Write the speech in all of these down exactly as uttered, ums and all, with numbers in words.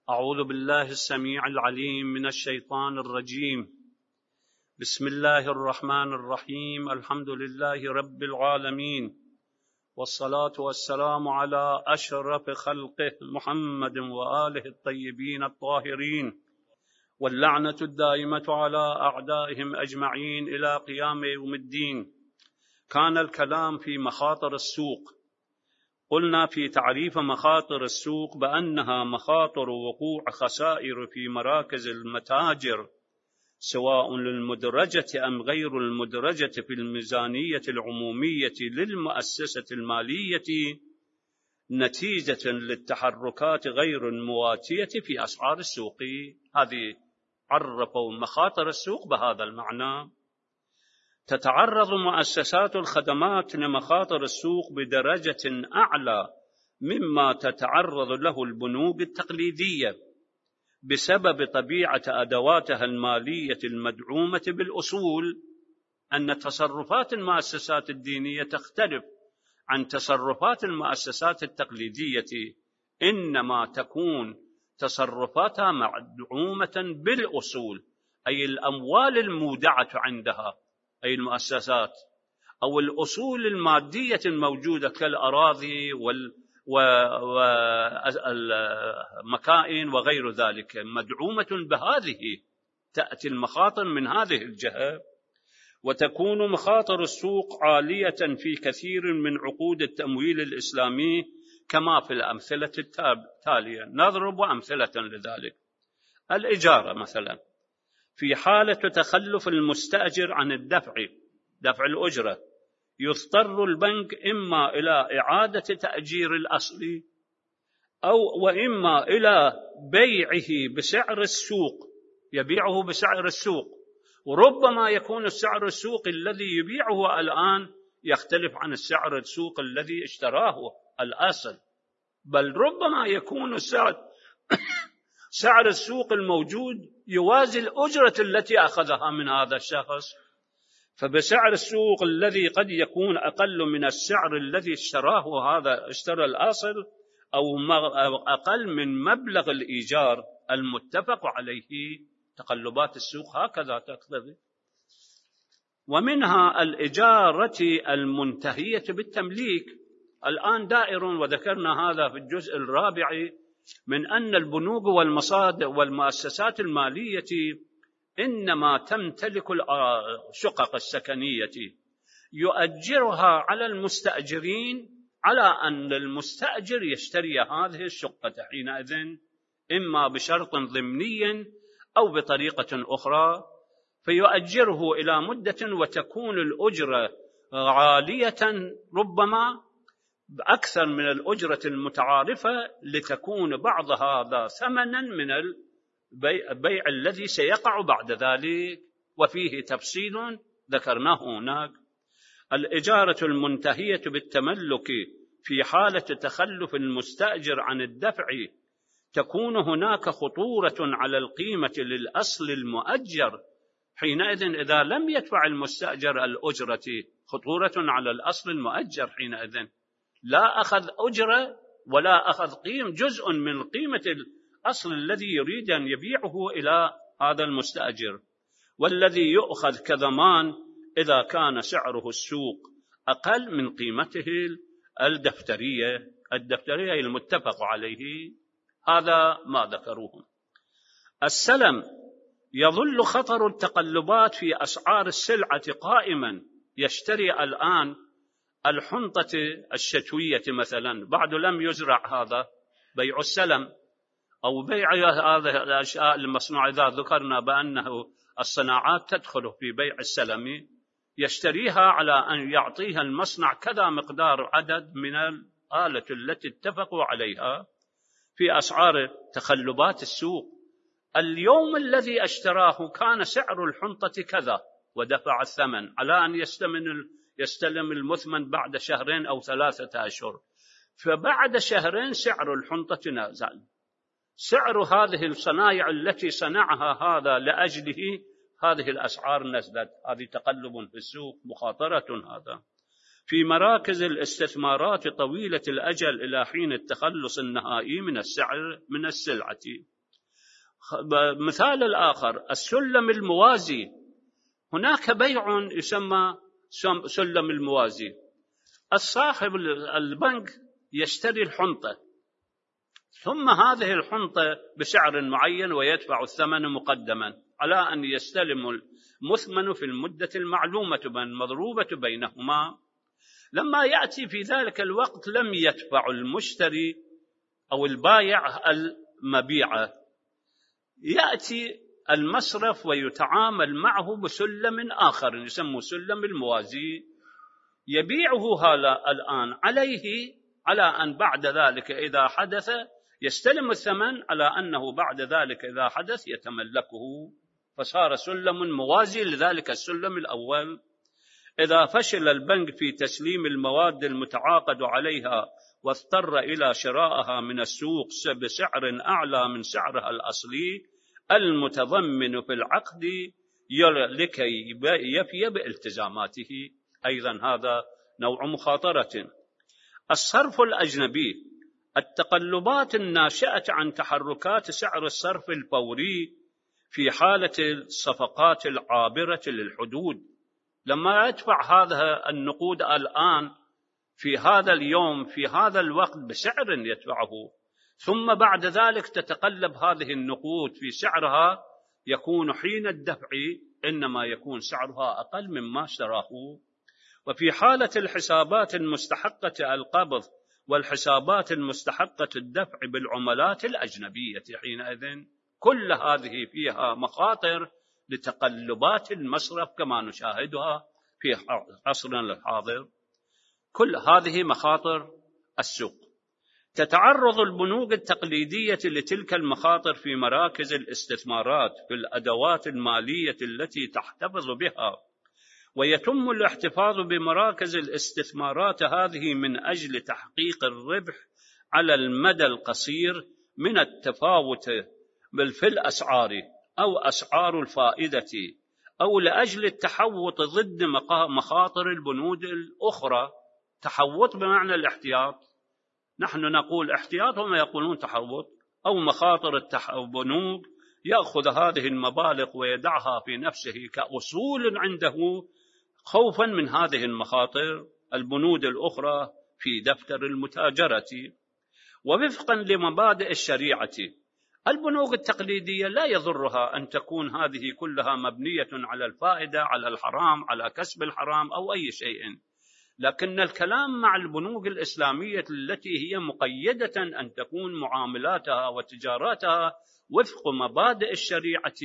أعوذ بالله السميع العليم من الشيطان الرجيم. بسم الله الرحمن الرحيم. الحمد لله رب العالمين، والصلاة والسلام على أشرف خلقه محمد وآله الطيبين الطاهرين، واللعنة الدائمة على أعدائهم أجمعين إلى قيام يوم الدين. كان الكلام في مخاطر السوق. قلنا في تعريف مخاطر السوق بأنها مخاطر وقوع خسائر في مراكز المتاجر، سواء للمدرجة أم غير المدرجة، في الميزانية العمومية للمؤسسة المالية، نتيجة للتحركات غير المواتية في أسعار السوق. هذه عرفوا مخاطر السوق بهذا المعنى. تتعرض مؤسسات الخدمات لمخاطر السوق بدرجة أعلى مما تتعرض له البنوك التقليدية بسبب طبيعة أدواتها المالية المدعومة بالأصول. أن تصرفات المؤسسات الدينية تختلف عن تصرفات المؤسسات التقليدية، إنما تكون تصرفاتها مدعومة بالأصول، أي الأموال المودعة عندها، أي المؤسسات، أو الأصول المادية الموجودة كالأراضي والمكائن وغير ذلك، مدعومة بهذه. تأتي المخاطر من هذه الجهة. وتكون مخاطر السوق عالية في كثير من عقود التمويل الإسلامي كما في الأمثلة التالية. نضرب أمثلة لذلك. الإجارة مثلا، في حالة تخلف المستأجر عن الدفع دفع الأجرة، يضطر البنك إما إلى إعادة تأجير الأصل أو وإما إلى بيعه بسعر السوق، يبيعه بسعر السوق. وربما يكون السعر السوق الذي يبيعه الآن يختلف عن السعر السوق الذي اشتراه الأصل، بل ربما يكون السعر سعر السوق الموجود يوازي الأجرة التي أخذها من هذا الشخص، فبسعر السوق الذي قد يكون أقل من السعر الذي اشتراه هذا اشترى الأصل، أو أقل من مبلغ الإيجار المتفق عليه. تقلبات السوق هكذا تقتضي. ومنها الإجارة المنتهية بالتمليك. الآن دائر، وذكرنا هذا في الجزء الرابع، من أن البنوك والمصادر والمؤسسات المالية إنما تمتلك الشقق السكنية، يؤجرها على المستأجرين على أن المستأجر يشتري هذه الشقة حينئذ، إما بشرط ضمني أو بطريقة أخرى، فيؤجره إلى مدة، وتكون الأجرة عالية ربما أكثر من الأجرة المتعارفة، لتكون بعض هذا ثمنا من البيع الذي سيقع بعد ذلك، وفيه تفصيل ذكرناه هناك. الإجارة المنتهية بالتملك في حالة تخلف المستأجر عن الدفع، تكون هناك خطورة على القيمة للأصل المؤجر. حينئذ إذا لم يدفع المستأجر الأجرة، خطورة على الأصل المؤجر. حينئذ لا أخذ أجرة ولا أخذ قيم جزء من قيمة الأصل الذي يريد أن يبيعه إلى هذا المستأجر، والذي يؤخذ كضمان إذا كان سعره السوق أقل من قيمته الدفترية الدفترية المتفق عليه. هذا ما ذكروه. السلم، يظل خطر التقلبات في أسعار السلعة قائما. يشتري الآن الحنطة الشتوية مثلا، بعد لم يزرع، هذا بيع السلم، أو بيع هذه الأشياء المصنوعة. إذا ذكرنا بأنه الصناعات تدخل في بيع السلم، يشتريها على أن يعطيها المصنع كذا مقدار عدد من الآلة التي اتفقوا عليها في أسعار تخلبات السوق. اليوم الذي اشتراه كان سعر الحنطة كذا، ودفع الثمن على أن يستلم يستلم المثمن بعد شهرين أو ثلاثة أشهر، فبعد شهرين سعر الحنطة نزل. سعر هذه الصنايع التي صنعها هذا لأجله هذه الأسعار نزلت. هذه تقلب في السوق، مخاطرة. هذا في مراكز الاستثمارات طويلة الأجل إلى حين التخلص النهائي من السعر من السلعة. مثال الآخر السلم الموازي، هناك بيع يسمى سلم الموازي. الصاحب البنك يشتري الحنطة، ثم هذه الحنطة بسعر معين ويدفع الثمن مقدما على أن يستلم المثمن في المدة المعلومة المضروبة بينهما. لما يأتي في ذلك الوقت لم يدفع المشتري أو البائع المبيعة، يأتي المصرف ويتعامل معه بسلم آخر يسمى سلم الموازي، يبيعه هذا الآن عليه على أن بعد ذلك إذا حدث يستلم الثمن، على أنه بعد ذلك إذا حدث يتملكه، فصار سلم موازي لذلك السلم الأول. إذا فشل البنك في تسليم المواد المتعاقد عليها واضطر إلى شرائها من السوق بسعر أعلى من سعرها الأصلي المتضمن في العقد لكي يفي بالتزاماته، أيضا هذا نوع مخاطرة. الصرف الأجنبي، التقلبات الناشئة عن تحركات سعر الصرف الفوري في حالة الصفقات العابرة للحدود. لما يدفع هذا النقود الآن في هذا اليوم في هذا الوقت بسعر يدفعه، ثم بعد ذلك تتقلب هذه النقود في سعرها، يكون حين الدفع إنما يكون سعرها أقل مما اشتراه. وفي حالة الحسابات المستحقة القبض والحسابات المستحقة الدفع بالعملات الأجنبية، حينئذ كل هذه فيها مخاطر لتقلبات المصرف كما نشاهدها في عصرنا الحاضر. كل هذه مخاطر السوق. تتعرض البنوك التقليدية لتلك المخاطر في مراكز الاستثمارات في الأدوات المالية التي تحتفظ بها، ويتم الاحتفاظ بمراكز الاستثمارات هذه من أجل تحقيق الربح على المدى القصير من التفاوت في الأسعار أو أسعار الفائدة، أو لأجل التحوط ضد مخاطر البنود الأخرى. تحوط بمعنى الاحتياط، نحن نقول احتياط هم يقولون تحوط، أو مخاطر البنوك يأخذ هذه المبالغ ويدعها في نفسه كأصول عنده خوفا من هذه المخاطر البنود الأخرى في دفتر المتاجرة. ووفقا لمبادئ الشريعة، البنوك التقليدية لا يضرها أن تكون هذه كلها مبنية على الفائدة، على الحرام، على كسب الحرام أو أي شيء، لكن الكلام مع البنوك الإسلامية التي هي مقيدة أن تكون معاملاتها وتجاراتها وفق مبادئ الشريعة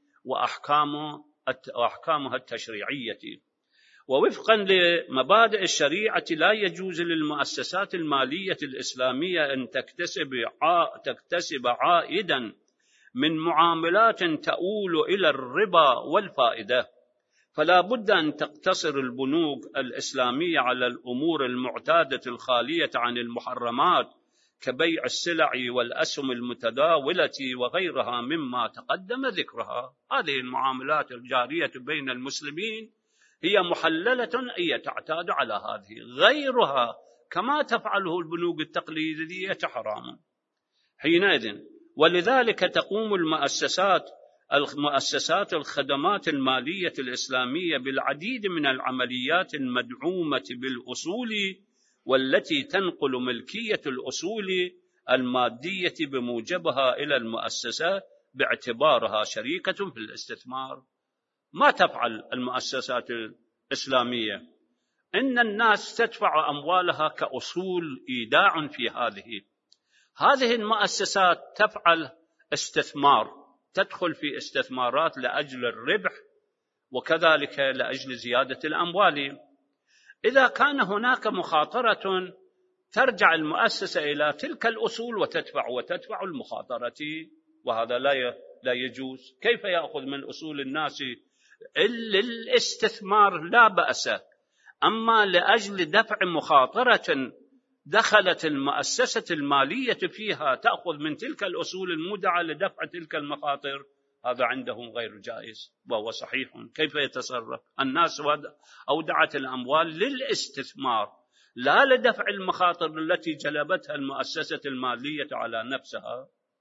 وأحكامها التشريعية. ووفقا لمبادئ الشريعة لا يجوز للمؤسسات المالية الإسلامية أن تكتسب تكتسب عائدا من معاملات تؤول إلى الربا والفائدة، فلا بد أن تقتصر البنوك الإسلامية على الأمور المعتادة الخالية عن المحرمات كبيع السلع والأسهم المتداولة وغيرها مما تقدم ذكرها. هذه المعاملات الجارية بين المسلمين هي محللة، هي تعتاد على هذه، غيرها كما تفعله البنوك التقليدية حرام حينئذ. ولذلك تقوم المؤسسات المؤسسات الخدمات المالية الإسلامية بالعديد من العمليات المدعومة بالأصول، والتي تنقل ملكية الأصول المادية بموجبها إلى المؤسسة باعتبارها شريكة في الاستثمار. ما تفعل المؤسسات الإسلامية؟ إن الناس تدفع أموالها كأصول إيداع في هذه هذه المؤسسات تفعل استثمار، تدخل في استثمارات لأجل الربح وكذلك لأجل زيادة الأموال. إذا كان هناك مخاطرة ترجع المؤسسة إلى تلك الأصول وتدفع وتدفع المخاطرة، وهذا لا يجوز. كيف يأخذ من أصول الناس للاستثمار لا بأس، أما لأجل دفع مخاطرة دخلت المؤسسة المالية فيها تأخذ من تلك الأصول المودعة لدفع تلك المخاطر، هذا عندهم غير جائز وهو صحيح. كيف يتصرف؟ الناس أودعت الأموال للاستثمار لا لدفع المخاطر التي جلبتها المؤسسة المالية على نفسها.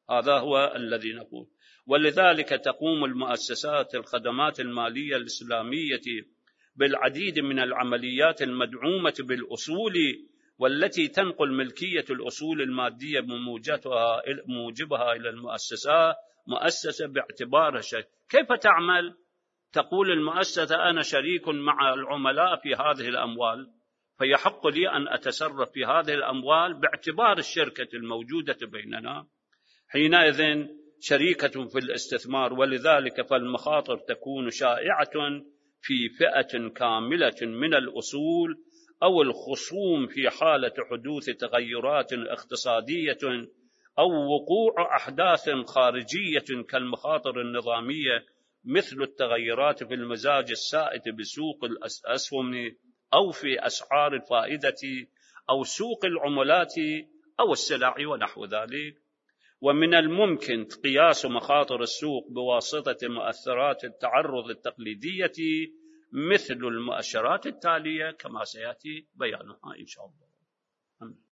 هذا هو الذي نقول. ولذلك تقوم المؤسسات الخدمات المالية الإسلامية بالعديد من العمليات المدعومة بالأصول، والتي تنقل ملكية الأصول المادية بموجبها إلى المؤسسات مؤسسة باعتبارها شيء. كيف تعمل؟ تقول المؤسسة أنا شريك مع العملاء في هذه الأموال، فيحق لي أن أتصرف في هذه الأموال باعتبار الشركة الموجودة بيننا حينئذ شريكة في الاستثمار. ولذلك فالمخاطر تكون شائعة في فئة كاملة من الأصول أو الخصوم في حالة حدوث تغيرات اقتصادية أو وقوع أحداث خارجية كالمخاطر النظامية، مثل التغيرات في المزاج السائد بسوق الأسهم أو في أسعار الفائدة أو سوق العملات أو السلع ونحو ذلك. ومن الممكن قياس مخاطر السوق بواسطة مؤثرات التعرض التقليدية مثل المؤشرات التالية كما سيأتي بيانها إن شاء الله.